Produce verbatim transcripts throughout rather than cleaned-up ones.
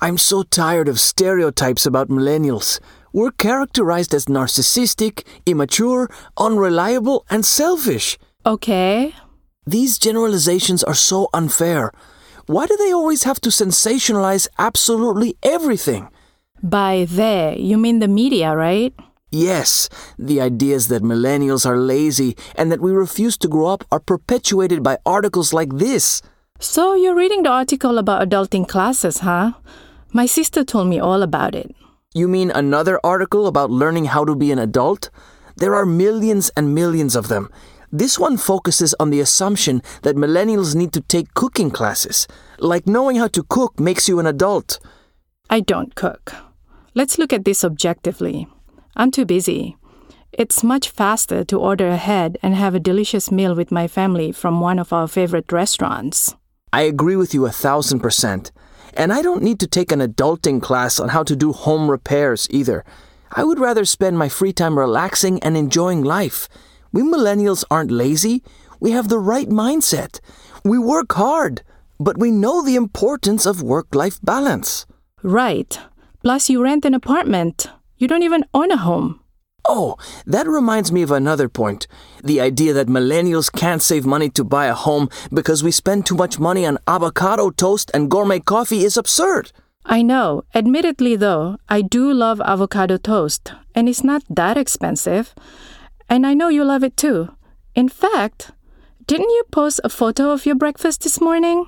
I'm so tired of stereotypes about millennials. We're characterized as narcissistic, immature, unreliable, and selfish. Okay. These generalizations are so unfair. Why do they always have to sensationalize absolutely everything? By they, you mean the media, right? Yes, the ideas that millennials are lazy and that we refuse to grow up are perpetuated by articles like this. So you're reading the article about adulting classes, huh? My sister told me all about it. You mean another article about learning how to be an adult? There are millions and millions of them. This one focuses on the assumption that millennials need to take cooking classes, like knowing how to cook makes you an adult. I don't cook. Let's look at this objectively. I'm too busy. It's much faster to order ahead and have a delicious meal with my family from one of our favorite restaurants. I agree with you a thousand percent. And I don't need to take an adulting class on how to do home repairs either. I would rather spend my free time relaxing and enjoying life. We millennials aren't lazy. We have the right mindset. We work hard, but we know the importance of work-life balance. Right. Plus, you rent an apartment. You don't even own a home. Oh, that reminds me of another point. The idea that millennials can't save money to buy a home because we spend too much money on avocado toast and gourmet coffee is absurd. I know. Admittedly, though, I do love avocado toast, and it's not that expensive. And I know you love it too. In fact, didn't you post a photo of your breakfast this morning?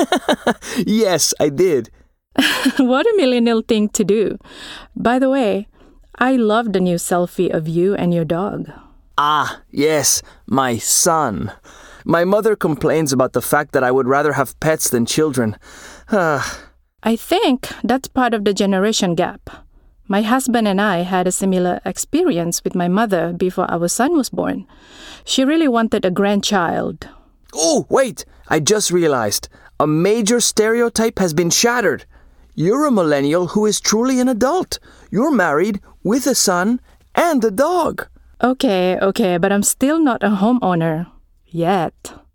Yes, I did. What a millennial thing to do. By the way, I love the new selfie of you and your dog. Ah, yes, my son. My mother complains about the fact that I would rather have pets than children. I think that's part of the generation gap. My husband and I had a similar experience with my mother before our son was born. She really wanted a grandchild. Oh, wait, I just realized. A major stereotype has been shattered. You're a millennial who is truly an adult. You're married with a son and a dog. Okay, okay, but I'm still not a homeowner. Yet.